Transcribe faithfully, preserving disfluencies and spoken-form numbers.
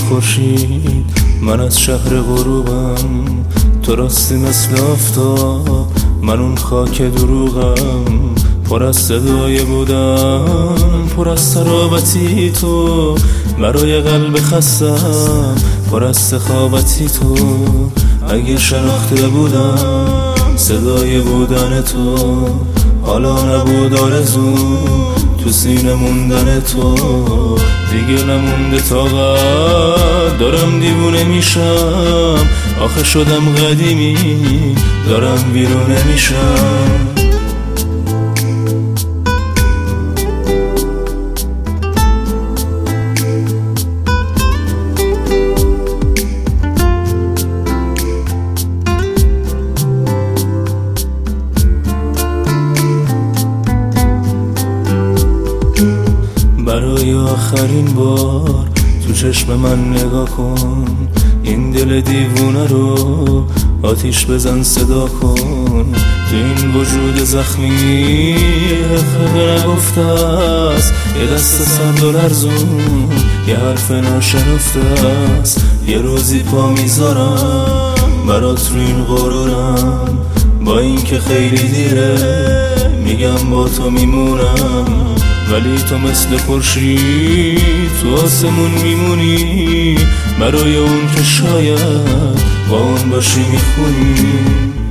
خورشید، من از شهر غروبم، تو راستی مثل آفتاب، من اون خاک دروغم. پر از صدای بودم، پر از سرابتی تو، برای قلب خستم پر از سخاوتی تو. اگه شناخته بودم صدای بودن تو، حالا نبود آرزو تو سینه موندن تو. دیگه نمونده طاقت، دارم دیوونه میشم، آخه شدم قدیمی دارم بیرونه میشم. برای آخرین بار تو چشم من نگاه کن، این دل دیوونه رو آتیش بزن صدا کن. تو این وجود زخمی حقیقه نگفته است، یه دست سرد و لرزون، یه حرف ناشنفته است. یه روزی پا میذارم برات رو این غرورم، با این که خیلی دیره میگم با تو میمونم. ولی تو مثل خورشید تو آسمون میمونی، برای اون که شاید با اون باشی میخونی.